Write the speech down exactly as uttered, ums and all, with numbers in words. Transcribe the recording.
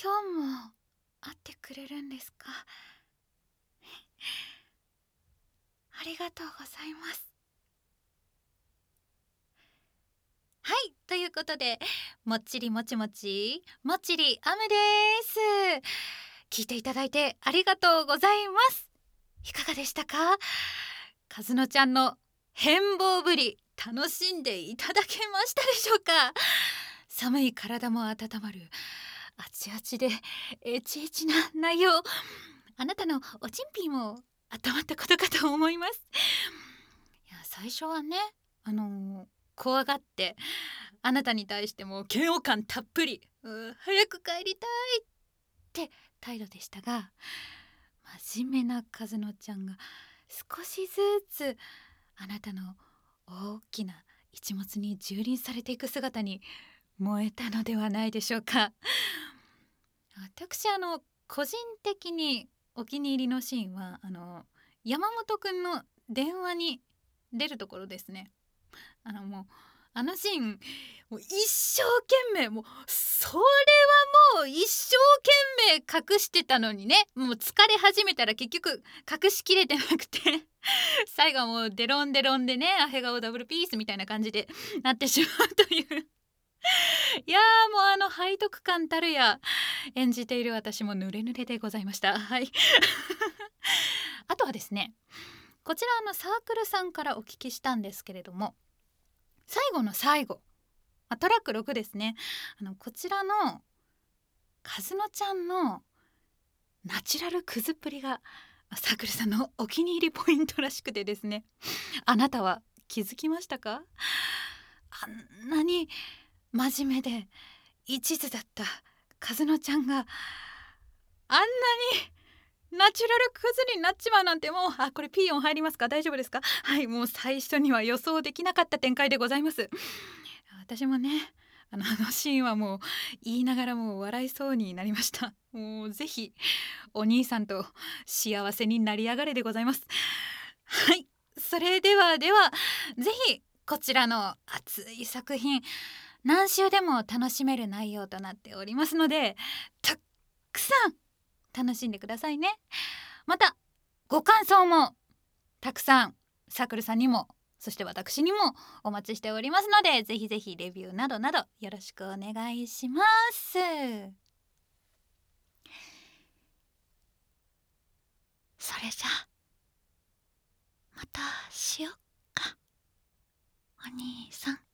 今日も会ってくれるんですか？ありがとうございます。はい、ということで、もっちりもちもちもっちりアムです。聞いていただいてありがとうございます。いかがでしたか？かずのちゃんの変貌ぶり、楽しんでいただけましたでしょうか？寒い体も温まるあちあちでエチエチな内容、あなたのおちんぴーも温まったことかと思います。いや、最初はね、あのー怖がってあなたに対しても嫌悪感たっぷり、う早く帰りたいって態度でしたが、真面目な和乃ちゃんが少しずつあなたの大きな一物に蹂躙されていく姿に燃えたのではないでしょうか。私あの個人的にお気に入りのシーンはあの山本くんの電話に出るところですね。あのもうあのシーン、もう一生懸命、もうそれはもう一生懸命隠してたのにね、もう疲れ始めたら結局隠しきれてなくて最後はもうデロンデロンでね、アヘ顔ダブルピースみたいな感じでなってしまうといういやー、もうあの背徳感たるや演じている私もヌレヌレでございました。はいあとはですね、こちらのサークルさんからお聞きしたんですけれども、最後の最後、トラックろくですね、あのこちらのかずのちゃんのナチュラルクズっぷりがサークルさんのお気に入りポイントらしくてですね、あなたは気づきましたか？あんなに真面目で一途だったかずのちゃんがあんなにナチュラルクズになっちまうなんて、もうあこれピーヨン入りますか？大丈夫ですか？はい、もう最初には予想できなかった展開でございます。私もね、あのあのシーンはもう言いながらもう笑いそうになりました。もうぜひお兄さんと幸せになりやがれでございます。はい、それではではぜひこちらの熱い作品、何週でも楽しめる内容となっておりますので、たっくさん楽しんでくださいね。またご感想もたくさんサークルさんにも、そして私にもお待ちしておりますので、ぜひぜひレビューなどなどよろしくお願いします。それじゃあまたしよっか、お兄さん。